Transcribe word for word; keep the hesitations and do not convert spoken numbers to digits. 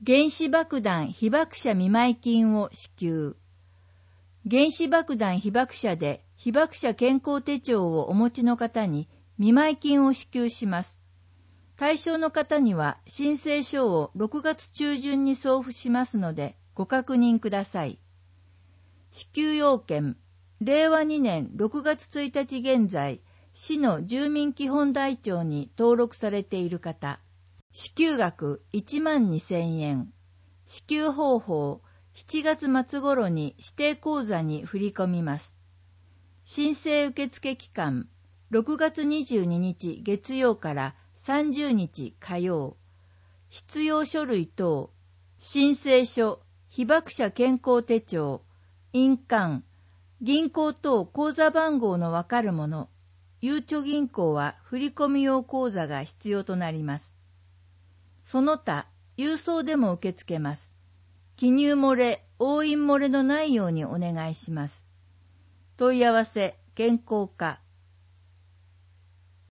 原子爆弾被爆者見舞金を支給。原子爆弾被爆者で被爆者健康手帳をお持ちの方に見舞金を支給します。対象の方には申請書をろくがつ中旬に送付しますのでご確認ください。支給要件、れいわにねんろくがつついたち現在、市の住民基本台帳に登録されている方。支給額いちまんにせんえん。支給方法、しちがつまつ頃に指定口座に振り込みます。申請受付期間、ろくがつにじゅうににち月曜からさんじゅうにち火曜。必要書類等、申請書、被爆者健康手帳、印鑑、銀行等口座番号のわかるもの、ゆうちょ銀行は振込用口座が必要となります。その他、郵送でも受け付けます。記入漏れ、押印漏れのないようにお願いします。問い合わせ、健康課